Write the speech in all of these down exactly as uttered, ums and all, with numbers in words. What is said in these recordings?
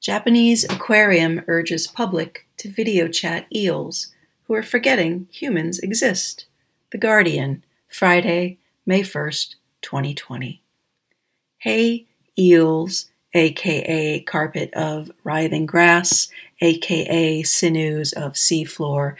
Japanese aquarium urges public to video chat eels who are forgetting humans exist. The Guardian, Friday, May first, twenty twenty. Hey, eels, aka carpet of writhing grass, aka sinews of seafloor,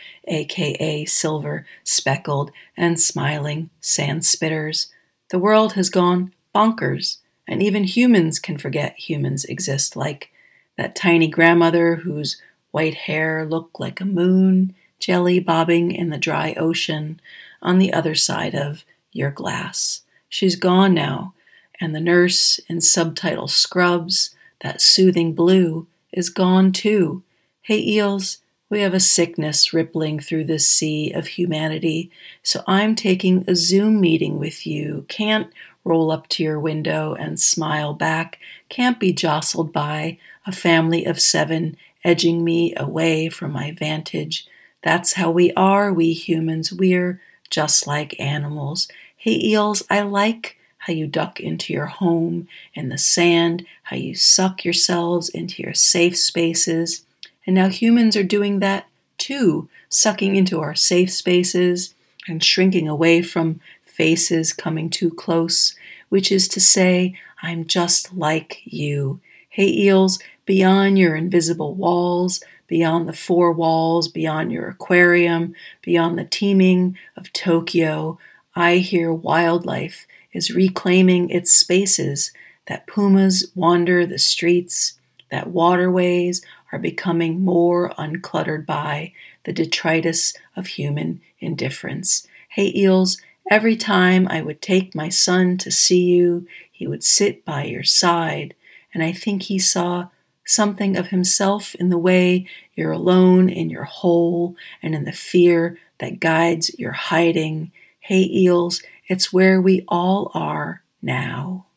aka silver, speckled, and smiling sand spitters. The world has gone bonkers, and even humans can forget humans exist, like that tiny grandmother whose white hair looked like a moon jelly bobbing in the dry ocean on the other side of your glass. She's gone now, and the nurse in subtitle scrubs, that soothing blue, is gone too. Hey eels, we have a sickness rippling through this sea of humanity, so I'm taking a Zoom meeting with you. Can't roll up to your window and smile back, can't be jostled by a family of seven edging me away from my vantage. That's how we are, we humans. We're just like animals. Hey eels, I like how you duck into your home in the sand, how you suck yourselves into your safe spaces. And now humans are doing that too, sucking into our safe spaces and shrinking away from faces coming too close, which is to say, I'm just like you. Hey eels, beyond your invisible walls, beyond the four walls, beyond your aquarium, beyond the teeming of Tokyo, I hear wildlife is reclaiming its spaces, that pumas wander the streets, that waterways are becoming more uncluttered by the detritus of human indifference. Hey eels, every time I would take my son to see you, he would sit by your side, and I think he saw something of himself in the way you're alone in your hole and in the fear that guides your hiding. Hey eels, it's where we all are now.